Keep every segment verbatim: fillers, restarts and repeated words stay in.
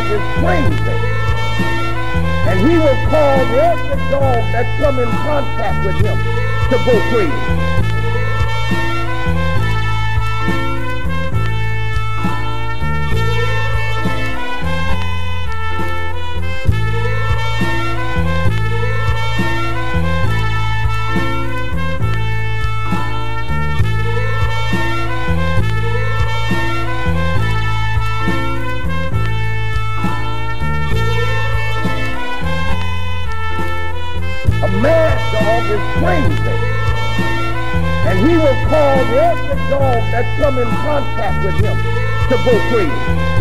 dog is crazy. And he will cause every dog that come in contact with him to go crazy. A mad dog is crazy. And he will cause every dog that come in contact with him to go crazy.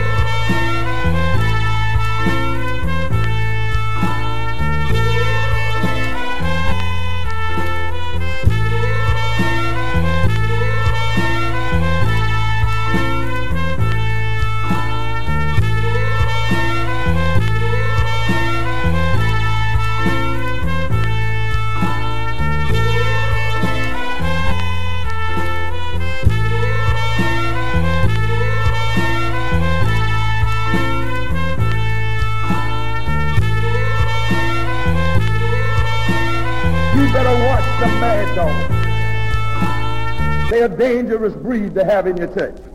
You better watch the mad dog. They're a dangerous breed to have in your church.